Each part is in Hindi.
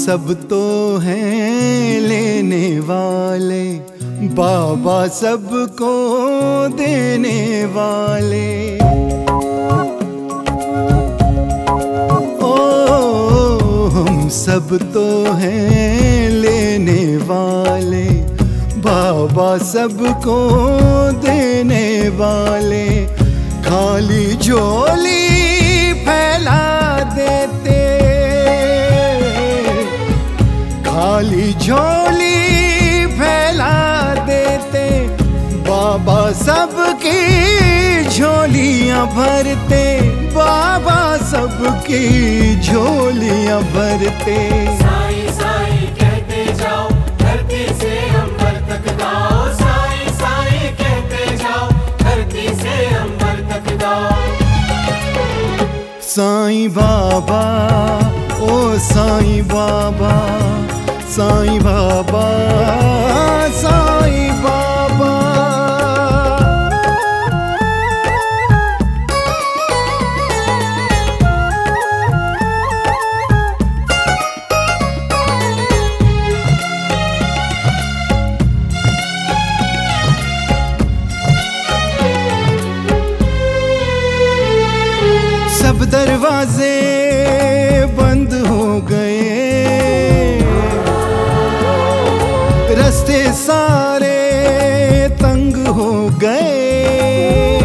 सब तो हैं लेने वाले, बाबा सबको देने वाले। ओ हम सब तो हैं लेने वाले, बाबा सबको देने वाले। खाली झोली फैला देते, खाली झोली फैला देते, बाबा सबकी झोलियां भरते, बाबा सबकी झोलियां भरते। साईं साईं कहते जाओ, धरती से अंबर तक गाओ। साईं साईं कहते जाओ, धरती से अंबर तक गाओ। साईं बाबा, ओ साईं बाबा, साईं बाबा, साईं बाबा। सब दरवाजे बंद हो गए, रास्ते सारे तंग हो गए।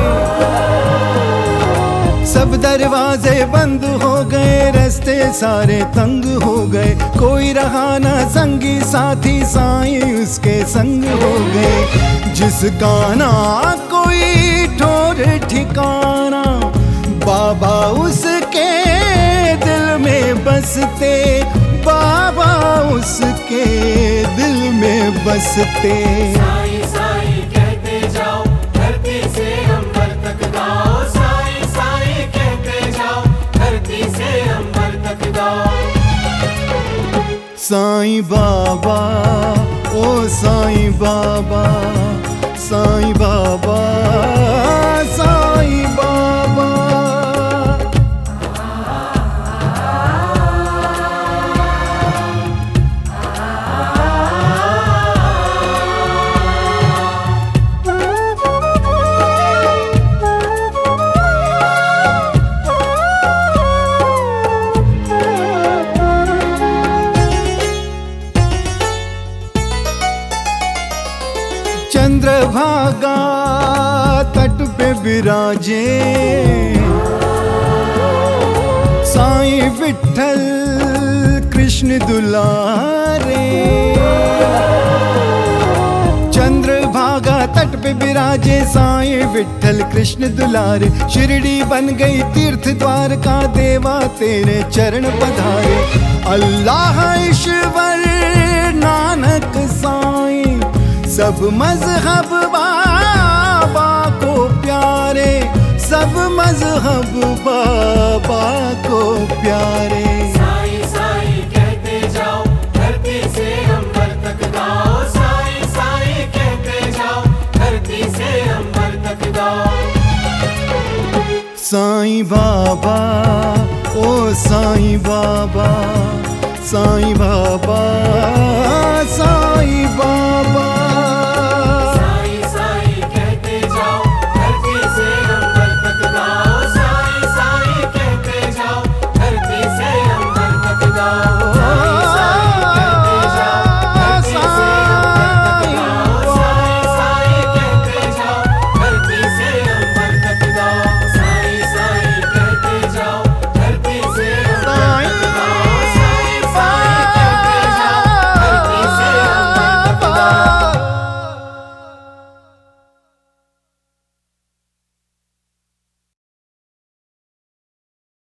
सब दरवाजे बंद हो गए, रास्ते सारे तंग हो गए। कोई रहा ना संगी साथी, साईं उसके संग हो गए। जिसका ना कोई ठोर ठिकाना, बाबा उसके दिल में बसते, बाबा उसके दिल में बसते। साईं साईं कहते जाओ, धरती से अंबर तक गाओ। साईं साईं कहते जाओ, धरती से अंबर तक गाओ। साईं बाबा, ओ साईं बाबा, साईं बाबा, साईं बाबा। चंद्रभागा तट पे विराजे, साईं विठ्ठल कृष्ण दुलारे। चंद्रभागा तट पे विराजे, साईं विठ्ठल कृष्ण दुलारे। शिरडी बन गई तीर्थ द्वार का, देवा तेरे चरण पधारे। अल्लाह ईश्वर नानक साईं, सब मजहब बाबा को प्यारे, सब मजहब बाबा को प्यारे। साईं साईं कहते जाओ, धरती से अंबर तक गाओ। साईं साईं कहते जाओ, धरती से अंबर तक गाओ। साईं बाबा, ओ साईं बाबा, साईं बाबा।